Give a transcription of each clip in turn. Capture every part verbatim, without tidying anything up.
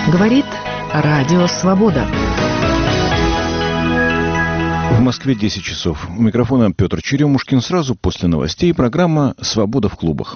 Говорит Радио Свобода. В Москве десять часов. У микрофона Петр Черемушкин. Сразу после новостей программа «Свобода в клубах».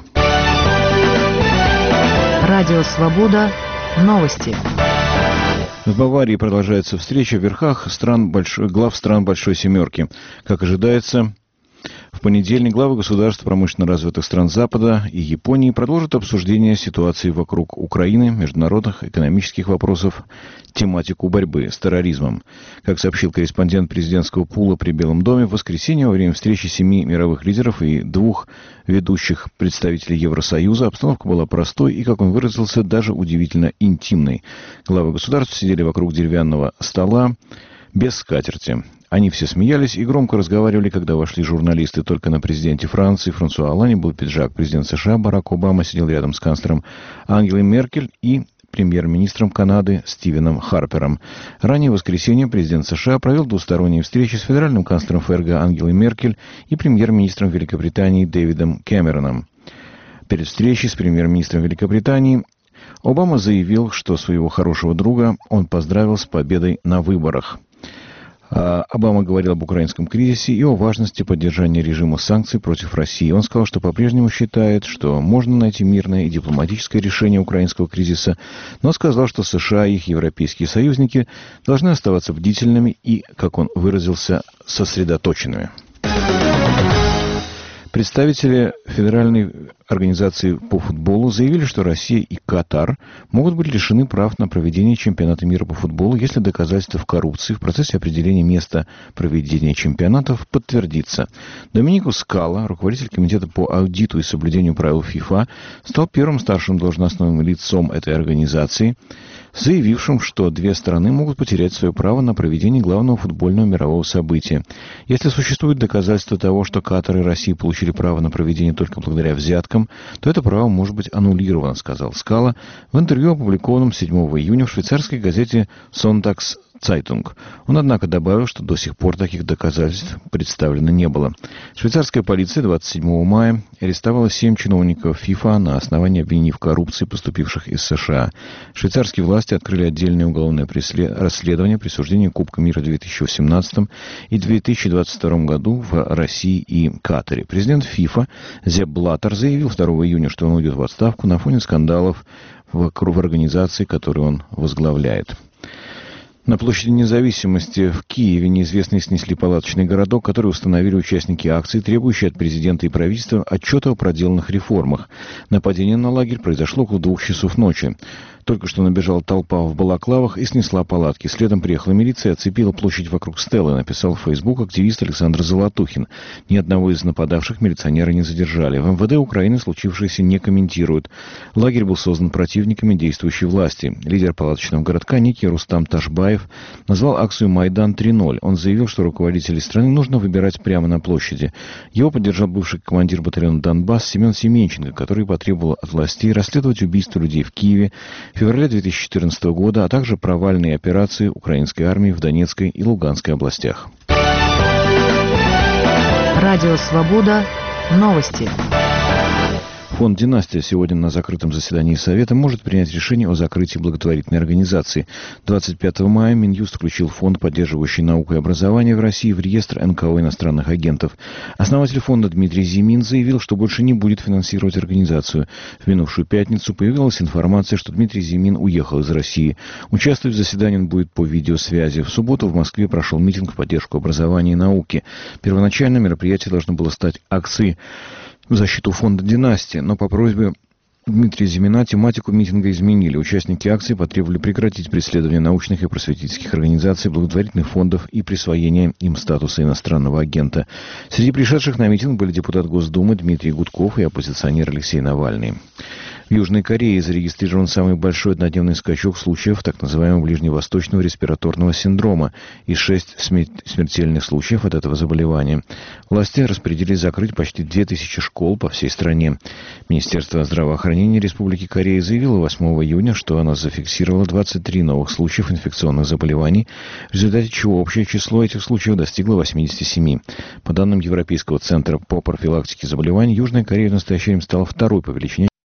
Радио Свобода. Новости. В Баварии продолжается встреча в верхах стран большой, глав стран Большой Семерки. Как ожидается, в понедельник главы государств промышленно развитых стран Запада и Японии продолжат обсуждение ситуации вокруг Украины, международных экономических вопросов, тематику борьбы с терроризмом. Как сообщил корреспондент президентского пула при Белом доме, в воскресенье во время встречи семи мировых лидеров и двух ведущих представителей Евросоюза обстановка была простой и, как он выразился, даже удивительно интимной. Главы государств сидели вокруг деревянного стола без скатерти. Они все смеялись и громко разговаривали, когда вошли журналисты. Только на президенте Франции Франсуа Олланде был пиджак. Президент США Барак Обама сидел рядом с канцлером Ангелой Меркель и премьер-министром Канады Стивеном Харпером. Ранее в воскресенье президент США провел двусторонние встречи с федеральным канцлером ФРГ Ангелой Меркель и премьер-министром Великобритании Дэвидом Кэмероном. Перед встречей с премьер-министром Великобритании Обама заявил, что своего хорошего друга он поздравил с победой на выборах. Обама говорил об украинском кризисе и о важности поддержания режима санкций против России. Он сказал, что по-прежнему считает, что можно найти мирное и дипломатическое решение украинского кризиса, но сказал, что США и их европейские союзники должны оставаться бдительными и, как он выразился, сосредоточенными. Представители Федеральной организации по футболу заявили, что Россия и Катар могут быть лишены прав на проведение чемпионата мира по футболу, если доказательства коррупции в процессе определения места проведения чемпионатов подтвердится. Доминико Скала, руководитель комитета по аудиту и соблюдению правил ФИФА, стал первым старшим должностным лицом этой организации, заявившим, что две страны могут потерять свое право на проведение главного футбольного мирового события. Если существуют доказательства того, что Катар и Россия получили право на проведение только благодаря взяткам, то это право может быть аннулировано, сказал Скала в интервью, опубликованном седьмого июня в швейцарской газете «Сонтакс Цайтунг». Он, однако, добавил, что до сих пор таких доказательств представлено не было. Швейцарская полиция двадцать седьмого мая арестовала семь чиновников ФИФА на основании обвинений в коррупции, поступивших из США. Швейцарские власти открыли отдельное уголовное расследование присуждения Кубка мира в две тысячи восемнадцатом и две тысячи двадцать втором году в России и Катаре. Президент ФИФА Зепп Блаттер заявил второго июня, что он уйдет в отставку на фоне скандалов вокруг организации, которую он возглавляет. На площади Независимости в Киеве неизвестные снесли палаточный городок, который установили участники акции, требующие от президента и правительства отчета о проделанных реформах. Нападение на лагерь произошло около двух часов ночи. Только что набежала толпа в балаклавах и снесла палатки. Следом приехала милиция и оцепила площадь вокруг стелы, написал в Facebook активист Александр Золотухин. Ни одного из нападавших милиционеры не задержали. В МВД Украины случившееся не комментируют. Лагерь был создан противниками действующей власти. Лидер палаточного городка некий Рустам Ташбаев назвал акцию «Майдан три ноль». Он заявил, что руководителей страны нужно выбирать прямо на площади. Его поддержал бывший командир батальона «Донбасс» Семен Семенченко, который потребовал от властей расследовать убийство людей в Киеве в феврале две тысячи четырнадцатого года, а также провальные операции украинской армии в Донецкой и Луганской областях. Радио Свобода. Новости. Фонд «Династия» сегодня на закрытом заседании Совета может принять решение о закрытии благотворительной организации. двадцать пятого мая Минюст включил фонд, поддерживающий науку и образование в России, в реестр эн ка о иностранных агентов. Основатель фонда Дмитрий Зимин заявил, что больше не будет финансировать организацию. В минувшую пятницу появилась информация, что Дмитрий Зимин уехал из России. Участвовать в заседании он будет по видеосвязи. В субботу в Москве прошел митинг в поддержку образования и науки. Первоначально мероприятие должно было стать акцией в защиту фонда «Династия», но по просьбе Дмитрия Зимина тематику митинга изменили. Участники акции потребовали прекратить преследование научных и просветительских организаций, благотворительных фондов и присвоение им статуса иностранного агента. Среди пришедших на митинг были депутат Госдумы Дмитрий Гудков и оппозиционер Алексей Навальный. В Южной Корее зарегистрирован самый большой однодневный скачок случаев так называемого ближневосточного респираторного синдрома и шесть смертельных случаев от этого заболевания. Власти распорядились закрыть почти две тысячи школ по всей стране. Министерство здравоохранения Республики Корея заявило восьмого июня, что оно зафиксировало двадцать три новых случаев инфекционных заболеваний, в результате чего общее число этих случаев достигло восьмидесяти семи. По данным Европейского центра по профилактике заболеваний, Южная Корея в настоящее время стала второй по величине